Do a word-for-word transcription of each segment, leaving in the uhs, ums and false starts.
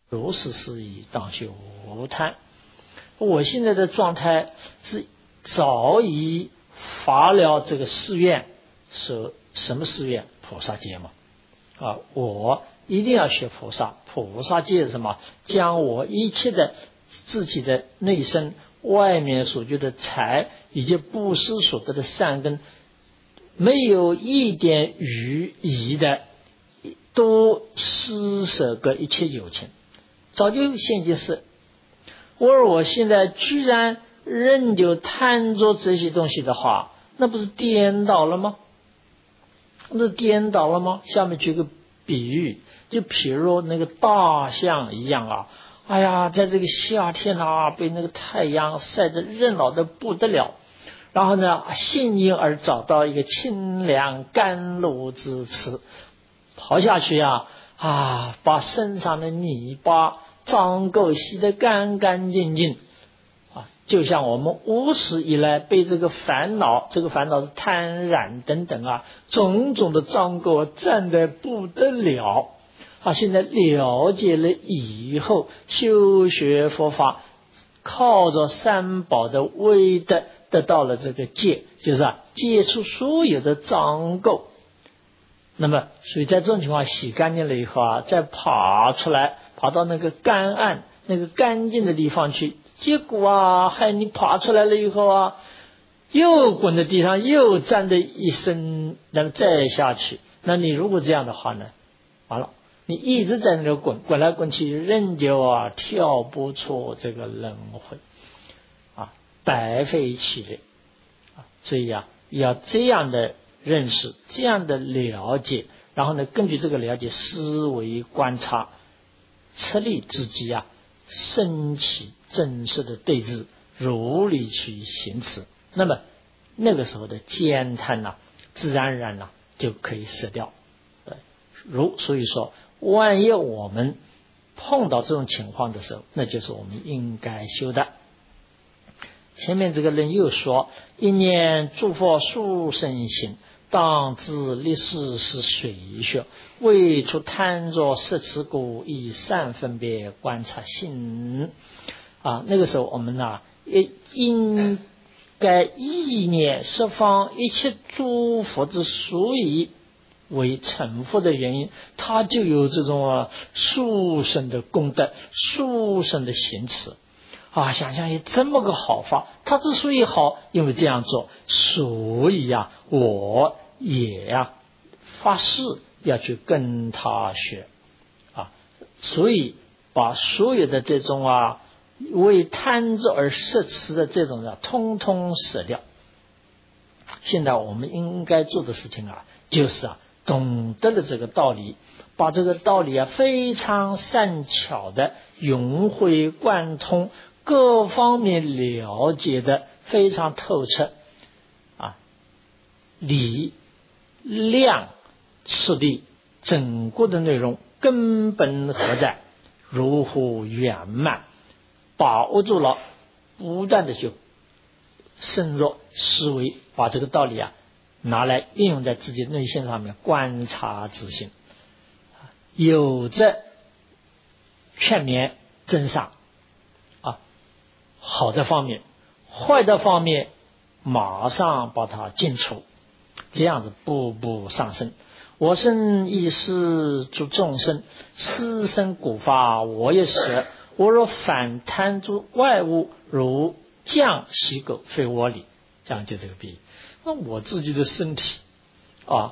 如是事宜，当修无贪。我现在的状态是早已发了这个誓愿，是什么誓愿？菩萨戒嘛。啊，我一定要学菩萨。菩萨戒是什么？将我一切的自己的内身、外面所觉的财以及布施所得的善根，没有一点余疑的，都施舍给一切有情。早就现即是，而我现在居然仍旧贪着这些东西的话，那不是颠倒了吗？那是颠倒了吗？下面举个比喻，就譬如那个大象一样啊，哎呀，在这个夏天啊，被那个太阳晒得热闹得不得了，然后呢，幸运而找到一个清凉甘露之池，跑下去啊，啊，把身上的泥巴脏垢洗得干干净净啊，就像我们无始以来被这个烦恼，这个烦恼是贪染等等啊，种种的脏垢占得不得了啊。现在了解了以后，修学佛法，靠着三宝的威德，得到了这个戒，就是啊，戒除所有的脏垢。那么，所以在这种情况洗干净了以后啊，再爬出来，爬到那个干岸、那个干净的地方去，结果啊，害你爬出来了以后啊，又滚在地上，又沾的一身，那么再下去，那你如果这样的话呢，完了，你一直在那个滚，滚来滚去，仍旧啊跳不出这个轮回啊，白费气力啊，所以啊，要这样的认识，这样的了解，然后呢，根据这个了解，思维观察，策力之机啊，升起正式的对峙，如理去行持。那么那个时候的兼贪呐、啊，自然而然呐、啊、就可以舍掉。如所以说，万一我们碰到这种情况的时候，那就是我们应该修的。前面这个人又说，一念诸佛殊胜行，当知历世是水学，未出贪着摄持故，以善分别观察性啊。那个时候我们呢，也应该意念十方一切诸佛之所以为成佛的原因，他就有这种啊殊胜的功德，殊胜的行持啊。想想有这么个好法，他之所以好，因为这样做，所以呀、啊，我也呀、啊、发誓要去跟他学啊。所以把所有的这种啊为贪着而摄持的这种啊，通通舍掉。现在我们应该做的事情啊，就是啊懂得了这个道理，把这个道理啊非常善巧的融会贯通，各方面了解的非常透彻啊，理量次第整个的内容根本何在，如乎圆满，把握住了，不断的就深入思维，把这个道理啊拿来应用在自己内心上面，观察自性，有着劝勉增上啊，好的方面，坏的方面马上把它尽除，这样子步步上升。我生亦是诸众生，此生古法我也舍。我若反贪诸外物，如酱洗狗，非我理。这样就这个比喻。那我自己的身体啊，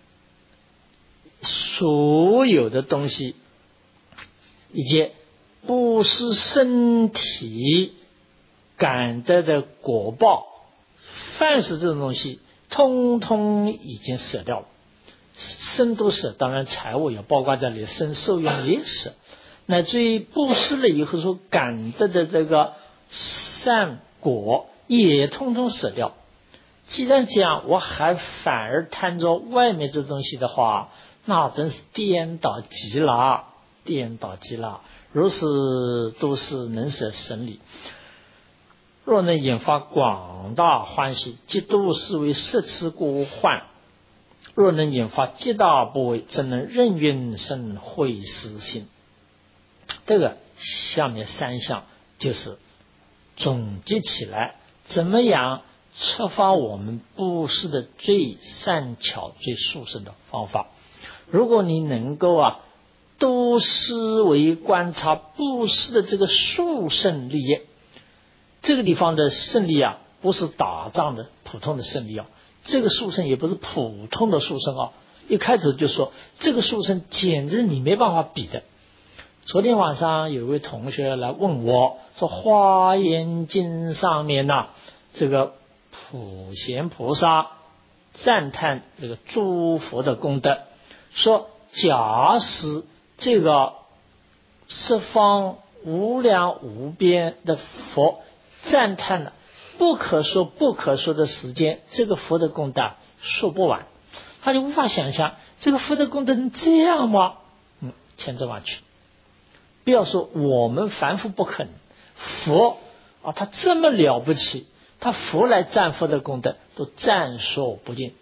所有的东西以及不是身体感得的果报，凡是这种东西，通通已经舍掉了。身都舍，当然财物也包括在里，身受用也舍，乃至于布施了以后所感得的这个善果也通通舍掉。既然这样，我还反而贪着外面这东西的话，那真是颠倒极了，颠倒极了。如是都是能舍神理，若能引发广大欢喜，即都是为摄持故患。若能引发极大不为，则能任运生慧思心这个下面三项就是总结起来，怎么样触发我们布施的最善巧、最殊胜的方法。如果你能够啊，多思维观察布施的这个殊胜利益，这个地方的胜利啊，不是打仗的普通的胜利啊，这个殊胜也不是普通的殊胜啊。一开头就说这个殊胜简直你没办法比的。昨天晚上有位同学来问我说，华严经上面呢、啊，这个普贤菩萨赞叹这个诸佛的功德，说假使这个十方无量无边的佛赞叹了不可说不可说的时间，这个佛的功德说不完，他就无法想象这个佛的功德能这样吗？嗯，千真万确。不要说我们凡夫不可能，佛啊，他这么了不起，他佛来赞佛的功德都赞说不尽。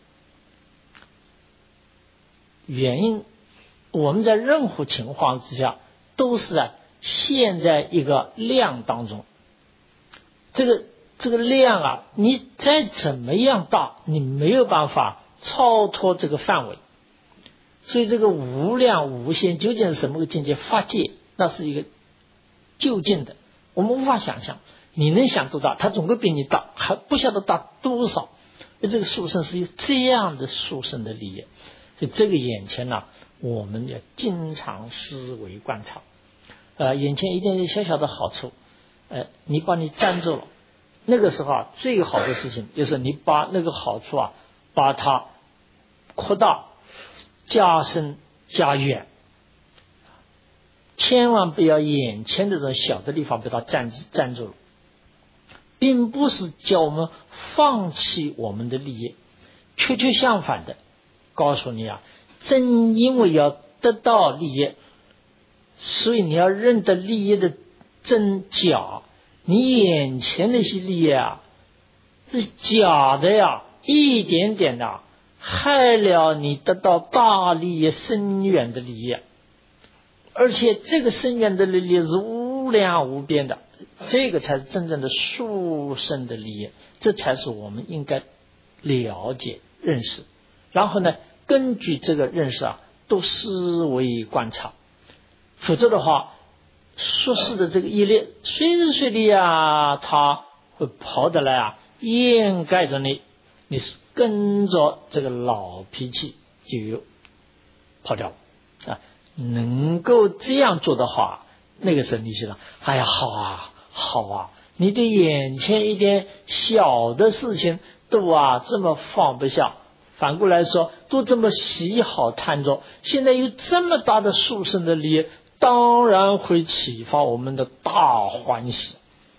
原因我们在任何情况之下都是啊陷在一个量当中，这个这个量啊，你再怎么样大，你没有办法超脱这个范围。所以这个无量无限究竟是什么个境界？法界那是一个究竟的，我们无法想象。你能想多大，它总归比你大，还不晓得大多少。这个殊胜是有这样的殊胜的利益，所以这个眼前呢、啊，我们要经常思维观察。呃，眼前一点小小的好处，呃，你把你占住了，那个时候啊，最好的事情就是你把那个好处啊，把它扩大、加深、加远。千万不要眼前这种小的地方被它占占住了，并不是叫我们放弃我们的利益，确确相反的，告诉你啊，正因为要得到利益，所以你要认得利益的真假。你眼前那些利益啊，是假的呀，一点点的害了你得到大利益、深远的利益。而且这个深远的利益是无量无边的，这个才是真正的殊胜的利益，这才是我们应该了解认识。然后呢，根据这个认识啊，都思维观察，否则的话，说是的这个业力随时随地啊，它会跑得来啊，掩盖着你，你是跟着这个老脾气就跑掉啊。能够这样做的话，那个时候你想，哎呀，好啊，好啊，你对眼前一点小的事情都啊这么放不下，反过来说都这么喜好贪着，现在有这么大的殊胜的利益，当然会启发我们的大欢喜。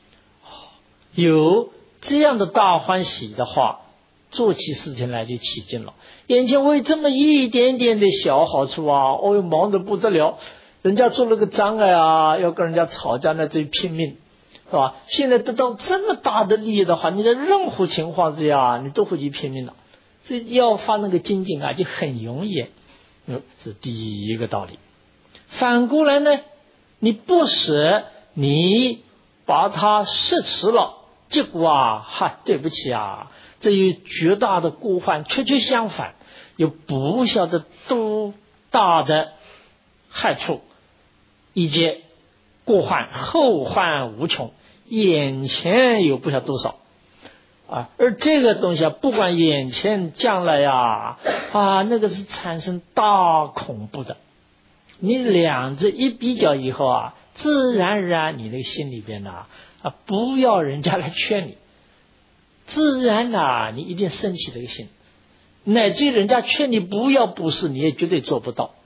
有这样的大欢喜的话，做起事情来就起劲了。眼前为这么一点点的小好处啊，哦哟，忙得不得了，人家做了个障碍啊，要跟人家吵架，那最拼命，是吧？现在得到这么大的利益的话，你在任何情况之下，你都会去拼命了。所以要发那个精进啊，就很容易。嗯，是第一个道理。反过来呢，你不舍，你把它摄持了，结果啊，哈，对不起啊，这有绝大的过患，确确相反，有不晓得多大的害处，以及过患后患无穷，眼前有不晓得多少啊。而这个东西啊，不管眼前将来呀 啊, 啊，那个是产生大恐怖的。你两者一比较以后啊，自然而然你那个心里边呢 啊, 啊，不要人家来劝你，自然啊，你一定升起这个心，乃至于人家劝你不要布施，你也绝对做不到。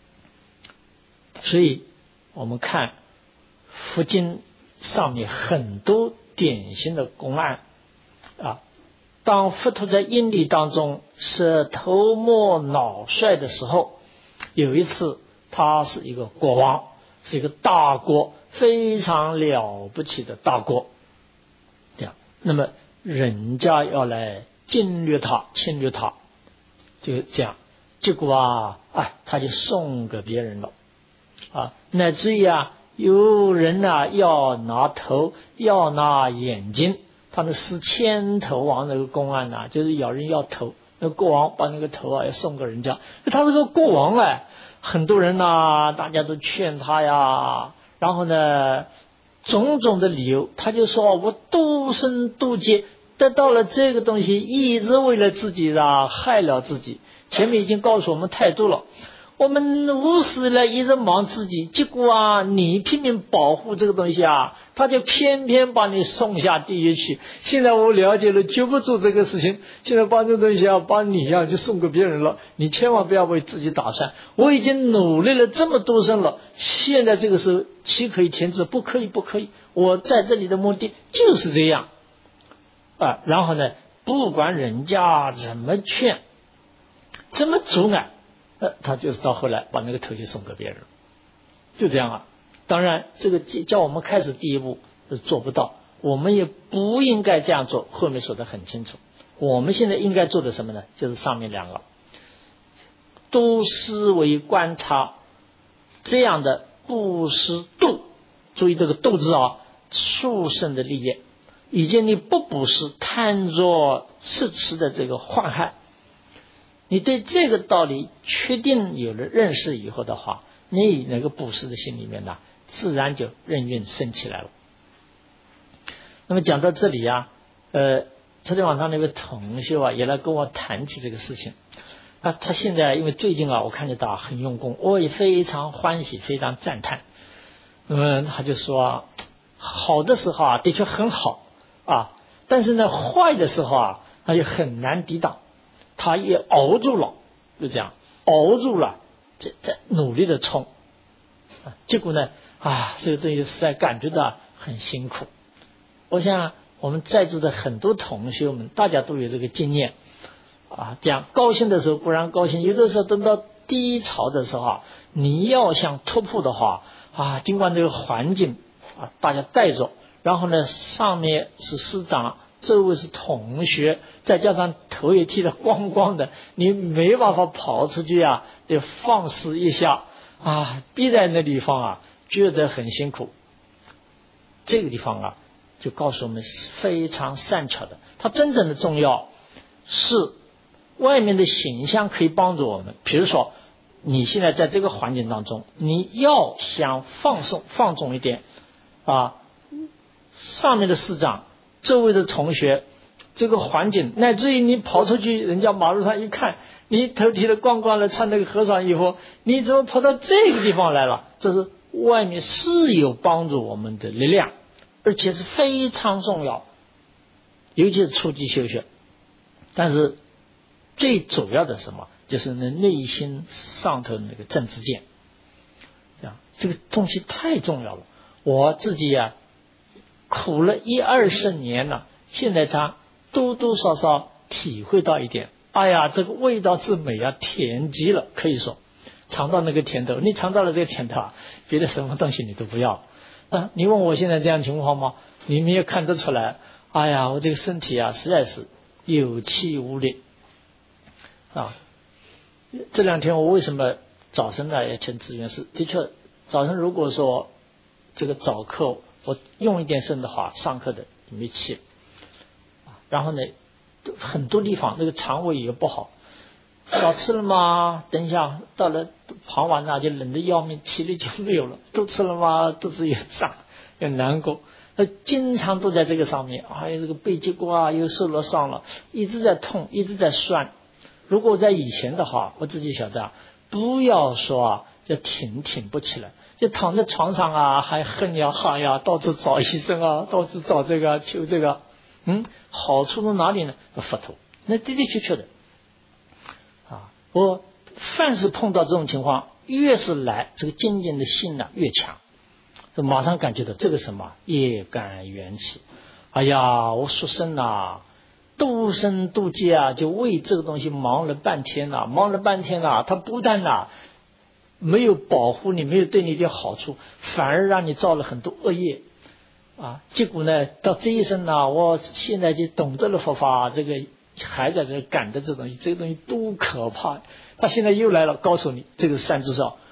所以我们看佛经上面很多典型的公案啊，当佛陀在因地当中是头目脑帅的时候，有一次他是一个国王，是一个大国，非常了不起的大国，这样，那么人家要来侵略他，侵略他，就这样，结果啊，哎，他就送给别人了。 啊，乃至于啊，有人啊要拿头，要拿眼睛，他们是千头王那个公案呐、啊，就是有人要头，那国王把那个头啊要送给人家，他是个国王哎，很多人呐、啊，大家都劝他呀，然后呢，种种的理由，他就说我度生度劫得到了这个东西，一直为了自己啊，害了自己。前面已经告诉我们态度了，我们无私了，一直忙自己，结果啊，你拼命保护这个东西啊，他就偏偏把你送下地狱去。现在我了解了，绝不做这个事情。现在把这个东西啊，把你啊就送给别人了，你千万不要为自己打算。我已经努力了这么多生了，现在这个时候岂可以停止？不可以，不可以！我在这里的目的就是这样啊。然后呢，不管人家怎么劝，怎么阻碍，呃，他就是到后来把那个头就送给别人，就这样啊。当然，这个叫我们开始第一步是做不到，我们也不应该这样做。后面说得很清楚，我们现在应该做的什么呢？就是上面两个，多思维观察这样的布施度，注意这个度字啊，畜生的利益，以及你不布施贪着吃吃的这个患害。你对这个道理确定有了认识以后的话，你那个布施的心里面呢，自然就任运升起来了。那么讲到这里啊，呃，昨天晚上那位同学啊，也来跟我谈起这个事情。啊，他现在因为最近啊，我看见他很用功，我也非常欢喜，非常赞叹。那么他就说啊，好的时候啊，的确很好啊，但是呢，坏的时候啊，他就很难抵挡。他也熬住了，就这样熬住了，在在努力的冲，啊，结果呢，啊，这个东西实在感觉到很辛苦。我想我们在座的很多同学们，大家都有这个经验啊。这样高兴的时候固然高兴，有的时候等到低潮的时候啊，你要想突破的话啊，尽管这个环境啊大家带着，然后呢，上面是师长，周围是同学，再加上头也剃得光光的，你没办法跑出去啊，得放肆一下啊，逼在那地方啊，觉得很辛苦。这个地方啊，就告诉我们是非常善巧的。它真正的重要是外面的形象可以帮助我们。比如说，你现在在这个环境当中，你要想放松放纵一点啊，上面的师长，周围的同学，这个环境，乃至于你跑出去，人家马路上一看，你头剃得光光的，穿那个和尚衣服，你怎么跑到这个地方来了？这是外面是有帮助我们的力量，而且是非常重要，尤其是初级修学。但是最主要的是什么？就是那内心上头那个正知见，这样这个东西太重要了。我自己啊，苦了一二十年了，现在才多多少少体会到一点。哎呀，这个味道之美啊，甜极了，可以说尝到那个甜头。你尝到了这个甜头啊，别的什么东西你都不要啊。你问我现在这样情况吗？你们也看得出来。哎呀，我这个身体啊，实在是有气无力啊。这两天我为什么早晨呢要去资源室？的确，早晨如果说这个早课我用一点声的话，上课的没气。然后呢，很多地方那个肠胃也不好，少吃了吗？等一下到了傍晚啊，就冷得要命，体力就没有了。都吃了吗？肚子也胀，也难过。他经常都在这个上面，还有这个背脊骨啊又受了伤了，一直在痛，一直在酸。如果在以前的话，我自己晓得，不要说啊，就挺挺不起来，就躺在床上啊，还哼呀哈呀，到处找医生啊，到处找这个求这个。嗯，好处在哪里呢？佛陀，那的的确确的啊。我凡是碰到这种情况，越是来这个精进的心呢、啊、越强，就马上感觉到这个什么业感缘起。哎呀，我说生呐，度生度劫啊，就为这个东西忙了半天了、啊，忙了半天了、啊，他不但呐、啊、没有保护你，没有对你的好处，反而让你造了很多恶业。啊，结果呢，到这一生呢，我现在就懂得了佛法，这个还在这赶的这东西，这个东西多可怕！他现在又来了，告诉你这个三智少，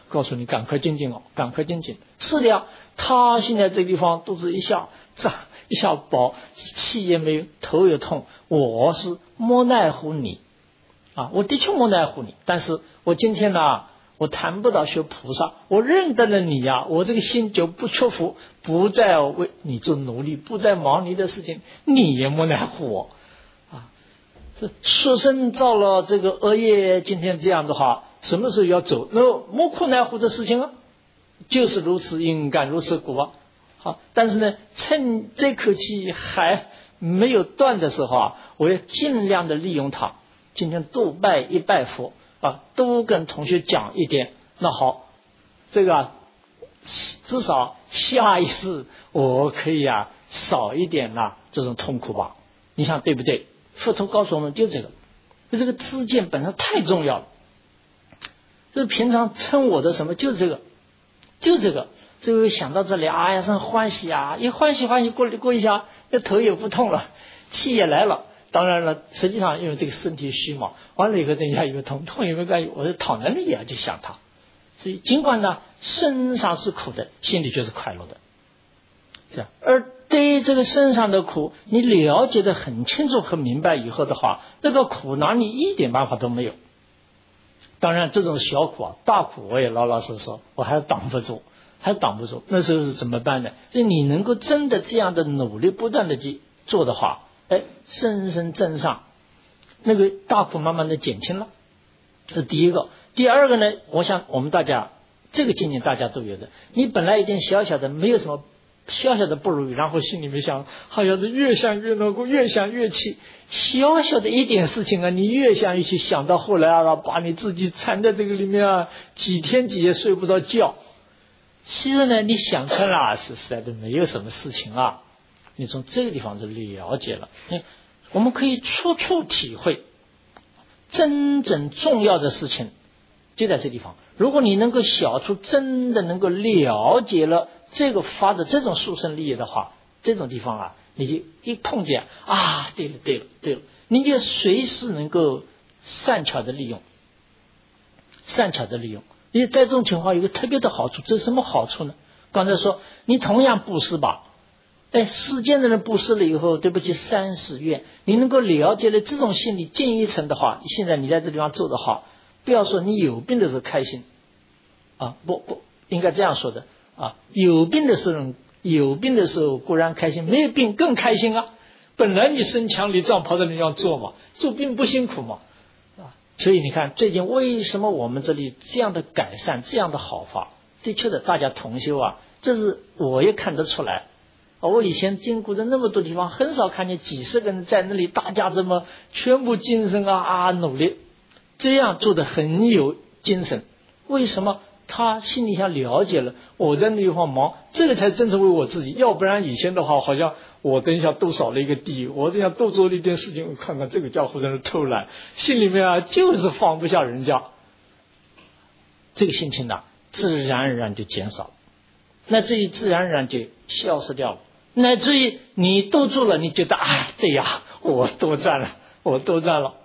告诉你赶快精进哦，赶快精进。是的呀，他现在这个地方肚子一下胀一下饱，气也没有，头也痛，我是莫奈乎你啊，我的确莫奈乎你，但是我今天呢，我谈不到学菩萨，我认得了你呀，我这个心就不屈服，不再为你做努力，不再忙你的事情，你也莫奈乎我啊。这书生造了这个恶业，今天这样的话，什么时候要走？那莫苦奈乎的事情啊，就是如此因感如此果啊。好，但是呢，趁这口气还没有断的时候啊，我要尽量的利用它。今天多拜一拜佛啊，多跟同学讲一点。那好，这个、啊、至少下一次我可以啊少一点呐、啊、这种痛苦吧？你想对不对？佛陀告诉我们就这个，就这个知见本身太重要了。就是平常称我的什么，就这个，就这个。最后想到这里，哎呀，很欢喜啊！一欢喜欢喜过过一下，那头也不痛了，气也来了。当然了，实际上因为这个身体虚嘛，完了以后等一下有痛，痛有没有关系？我躺在那里也要去想它。所以尽管呢身上是苦的，心里却是快乐的，这样。而对于这个身上的苦，你了解的很清楚很明白以后的话，那个苦拿你一点办法都没有。当然这种小苦啊，大苦我也老老实实，我还是挡不住。还挡不住，那时候是怎么办呢？就你能够真的这样的努力不断的去做的话，哎，深深正上，那个大苦慢慢的减轻了。这是第一个。第二个呢，我想我们大家这个经验大家都有的，你本来一点小小的没有什么小小的不如意，然后心里面想，好像是越想越难过，越想越气，小小的一点事情啊，你越想越气，想到后来啊，把你自己缠在这个里面啊，几天几夜睡不着觉。其实呢，你想成了是实在的没有什么事情啊。你从这个地方就了解了，我们可以处处体会真正重要的事情就在这地方。如果你能够小处真的能够了解了这个发的这种殊胜利益的话，这种地方啊，你就一碰见啊，对了对了对了，你就随时能够善巧的利用，善巧的利用。因为在这种情况有个特别的好处，这是什么好处呢？刚才说你同样布施吧，哎，世间的人布施了以后，对不起三十愿，你能够了解了这种心理进一层的话，现在你在这地方做的话，不要说你有病的时候开心啊，不不应该这样说的啊，有病的时候有病的时候固然开心，没有病更开心啊。本来你身强力壮跑到你要做嘛，做病不辛苦嘛。所以你看最近为什么我们这里这样的改善，这样的好法，的确的大家同修啊，这是我也看得出来。我以前经过的那么多地方，很少看见几十个人在那里，大家这么全部精神啊啊努力，这样做的很有精神。为什么？他心里想了解了，我在那地方忙，这个才真正为我自己。要不然以前的话，好像我等一下多少了一个地，我等一下多做了一点事情，看看这个家伙在那偷懒，心里面啊就是放不下人家，这个心情呢、啊，自然而然就减少，那至于自然而然就消失掉了。乃至于你多做了，你觉得啊，对呀，我多赚了，我多赚了，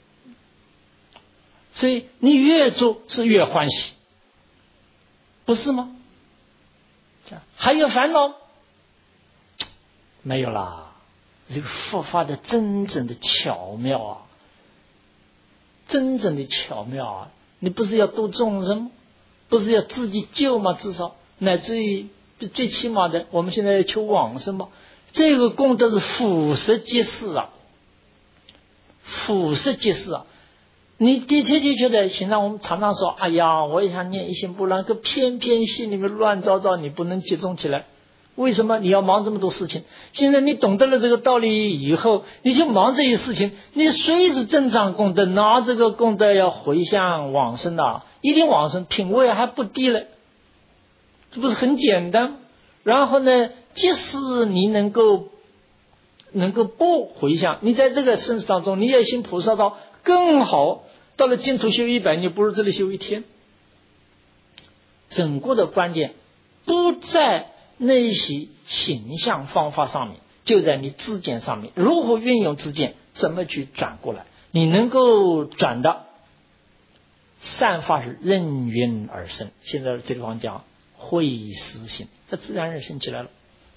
所以你越做是越欢喜。不是吗？还有烦恼？没有啦。这个佛法的真正的巧妙啊，真正的巧妙啊！你不是要度众生吗？不是要自己救吗？至少乃至于最起码的，我们现在要求往生嘛。这个功德是俯拾皆是啊，俯拾皆是啊。你的确就觉得，现在我们常常说，哎呀，我也想念一心不乱，可偏偏心里面乱糟糟，你不能集中起来。为什么？你要忙这么多事情。现在你懂得了这个道理以后，你就忙这些事情，你随时增长功德，拿这个功德要回向往生的，一定往生，品位还不低了，这不是很简单？然后呢，即使你能够能够不回向，你在这个生死当中，你也行菩萨道更好。到了净土修一百年，不如这里修一天。整个的关键不在那些形象方法上面，就在你知见上面，如何运用知见，怎么去转过来。你能够转的善法是任运而生。现在这地方讲慧思心，它自然而然生起来了。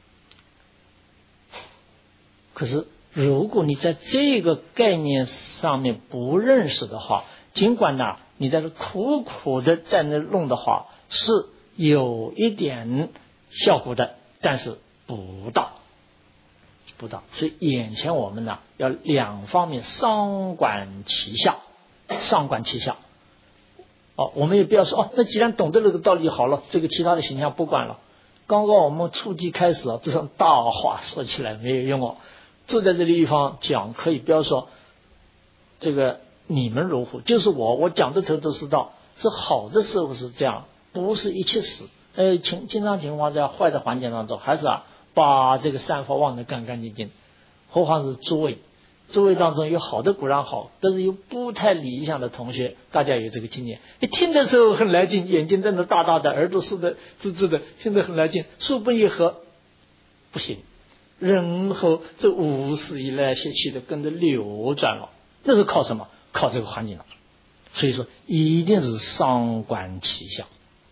可是如果你在这个概念上面不认识的话，尽管呢你在这苦苦的在那弄的话，是有一点效果的，但是不大不大。所以眼前我们呢要两方面上管其下，上管其下。哦，我们也不要说哦，那既然懂得这个道理好了，这个其他的形象不管了。刚刚我们初级开始啊，这种大话说起来没有用哦。坐在这个地方讲可以，不要说这个你们如何，就是我我讲的头头是道，是好的时候是这样，不是一切死。呃，情经常情况在坏的环境当中，还是啊把这个善法忘得干干净净。何况是诸位，诸位当中有好的固然好，但是有不太理想的同学，大家有这个经验，一听的时候很来劲，眼睛瞪得大大的，耳朵竖的直直的，听得很来劲，书本一合不行，然后这五十以来些去的跟着流转了，那是靠什么？靠这个环境了。所以说一定是上观其下，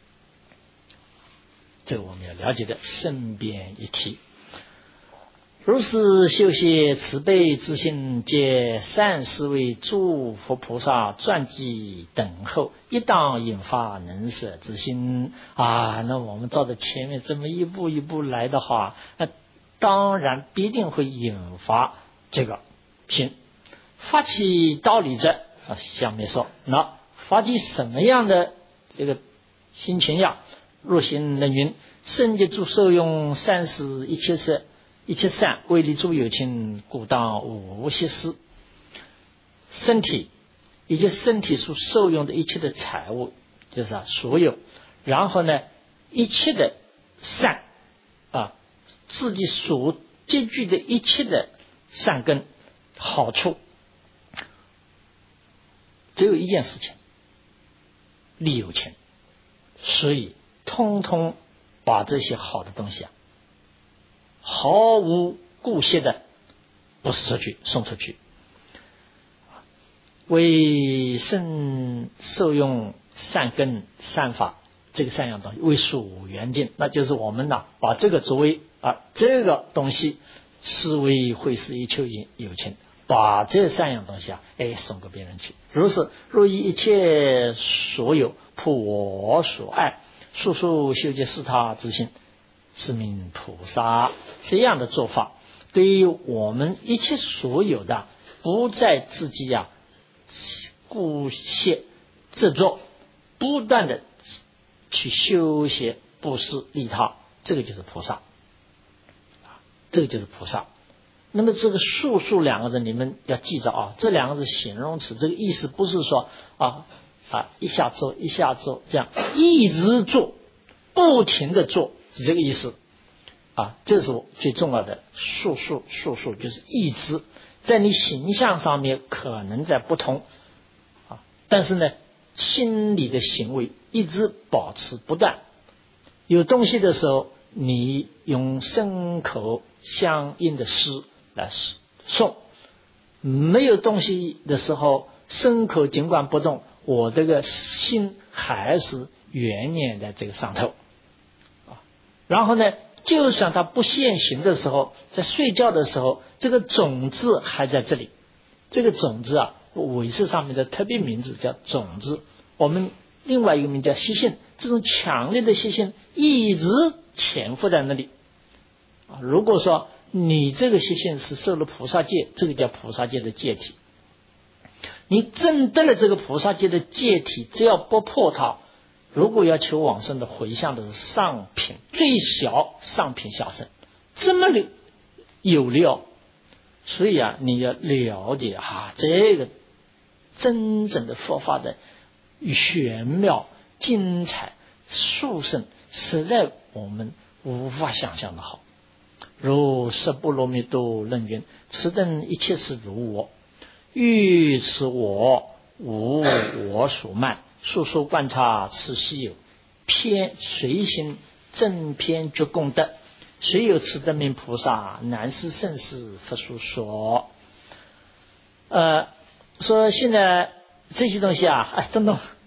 这个我们要了解的身边一体。如是修习慈悲之心，皆善思维诸佛菩萨传记等候，一当引发能舍之心啊。那我们照着前面这么一步一步来的话，那当然必定会引发这个心。发起道理者啊，下面说，那发起什么样的这个心情呀？若行能云，圣洁诸受用善事一切事。一切善为利诸有情，故当无歇思。身体，一切身体所受用的一切的财物，就是啊所有，然后呢一切的善啊，自己所积聚的一切的善根好处，只有一件事情，利有情。所以通通把这些好的东西啊毫无顾惜的不是出去送出去，为圣受用善根善法，这个三样东西为属缘境，那就是我们呢把这个作为啊这个东西视为会是一切有情，把这三样东西啊哎送给别人去。如是若以一切所有普我所爱，速速修结是他之心，是名菩萨。这样的做法对于我们一切所有的不在自己呀、啊、顾惜执着，不断的去修学布施利他，这个就是菩萨，这个就是菩萨。那么这个速速两个字你们要记着啊，这两个字形容词，这个意思不是说啊啊一下做一下做，这样一直做不停的做，是这个意思啊。这是最重要的，速速速速就是一直在你形象上面可能在不同啊，但是呢心理的行为一直保持不断。有东西的时候你用身口相应的诗来诵，没有东西的时候身口尽管不动，我这个心还是原念在这个上头啊。然后呢就算它不现行的时候，在睡觉的时候这个种子还在这里，这个种子啊韦氏上面的特别名字叫种子，我们另外一个名叫习性，这种强烈的习性一直潜伏在那里啊。如果说你这个习性是受了菩萨戒，这个叫菩萨戒的戒体，你证得了这个菩萨戒的戒体，只要不破它，如果要求往生的回向的是上品，最小上品下生，这么有料。所以啊你要了解啊这个真正的佛法的玄妙精彩殊胜，实在我们无法想象的好。如十波罗蜜多论云，此等一切是如我，欲此我无我所慢，速速观察此稀有，偏随行正偏觉功德，虽有此等名菩萨，难是甚是佛所说。呃，说现在这些东西啊，哎，等等，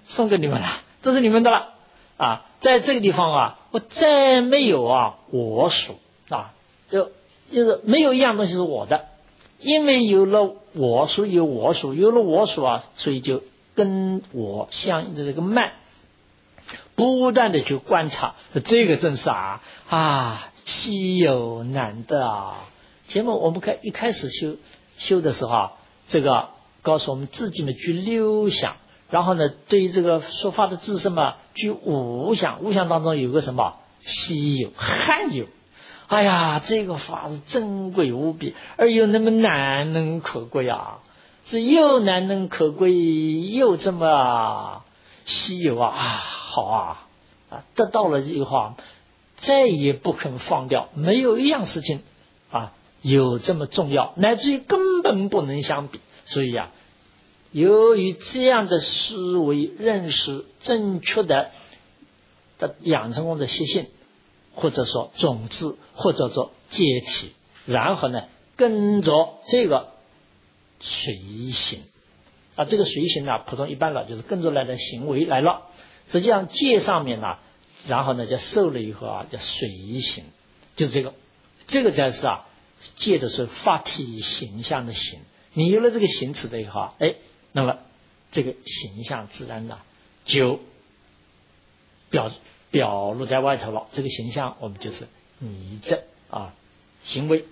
送给你们了，都是你们的了啊。在这个地方啊，我再没有啊我属啊，就就是没有一样东西是我的，因为有了我属，有我属，有了我属啊，所以就跟我相应的这个脉，不断的去观察，这个真是啊啊稀有难得啊。前面我们开一开始修修的时候啊，这个告诉我们自己呢去六想，然后呢对于这个说法的知识嘛去五想，五想当中有个什么稀有罕有，哎呀这个法是珍贵无比，而又那么难能可贵啊，是又难能可贵又这么稀有啊，啊好啊啊得到了这个话再也不肯放掉，没有一样事情啊有这么重要，乃至于根本不能相比。所以啊，由于这样的思维认识正确的的养成功的习性，或者说种子，或者说阶体，然后呢跟着这个随行啊，这个随行呢普通一般了就是跟着来的行为来了，实际上戒上面呢，然后呢就受了以后啊叫随行，就是这个这个才是啊戒的是法体形象的形，你有了这个形词的以后，哎，那么这个形象自然的就表表露在外头了。这个形象我们就是你这啊行为，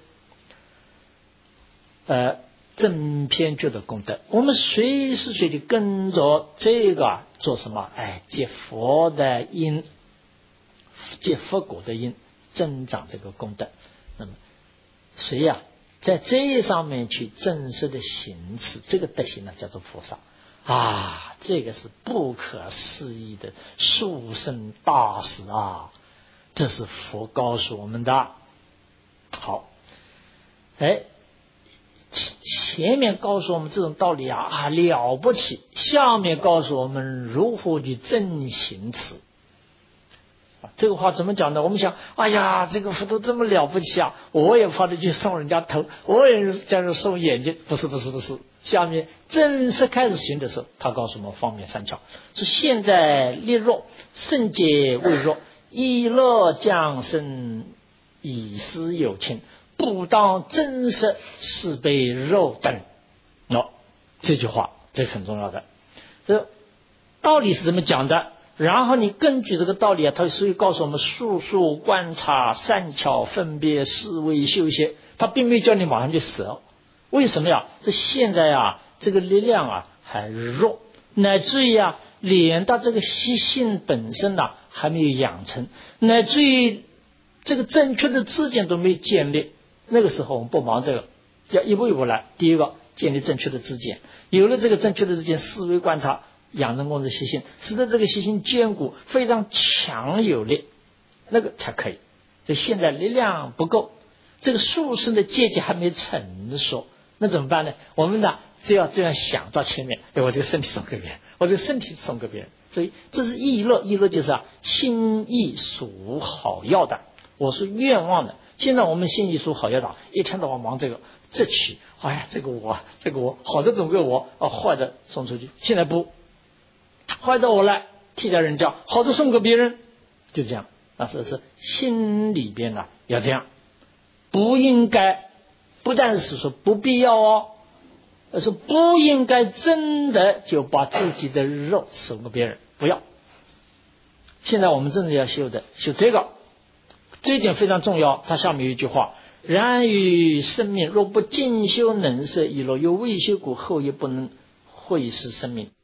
呃正偏觉的功德，我们随时随地跟着这个、啊、做什么？哎，结佛的因，结佛果的因，增长这个功德。那么谁呀、啊？在这上面去正式的行持这个德行呢，叫做菩萨啊，这个是不可思议的殊胜大事啊！这是佛告诉我们的。好，哎，前面告诉我们这种道理啊啊了不起，下面告诉我们如何去正行持。这个话怎么讲呢？我们想，哎呀，这个佛陀这么了不起啊，我也跑着去送人家头，我也叫人送眼睛，不是不是不是。下面正式开始行的时候，他告诉我们方面三巧，是现在力弱，圣洁未弱，以乐降生，以思有情，不当真实，是被肉等。哦，这句话这很重要的，这道理是怎么讲的？然后你根据这个道理啊，他所以告诉我们速速观察善巧分别思维修习，他并没有叫你马上去舍。为什么呀？这现在啊这个力量啊还弱，乃至于啊连到这个习性本身啊还没有养成，乃至于这个正确的知见都没有建立。那个时候我们不忙这个，要一步一步来。第一个建立正确的知见，有了这个正确的知见，思维观察养成功的习性，使得这个习性坚固非常强有力，那个才可以。所以现在力量不够，这个殊胜的阶级还没成熟，那怎么办呢？我们呢只要这样想到前面，哎，我这个身体送给别人，我这个身体送给别人，所以这是意乐，意乐就是啊心意属好要的，我是愿望的。现在我们心意属好要的，一天到晚忙这个这起，哎呀，这个我这个我好的总归我啊，坏的送出去。现在不，坏的我来替代人家，好的送给别人，就这样。那是是心里边呢要这样，不应该，不但是说不必要哦，而是不应该真的就把自己的肉送给别人，不要。现在我们真的要修的修这个，这一点非常重要。它下面有一句话：然于生命若不进修能摄，以若有未修故，后也不能会是生命。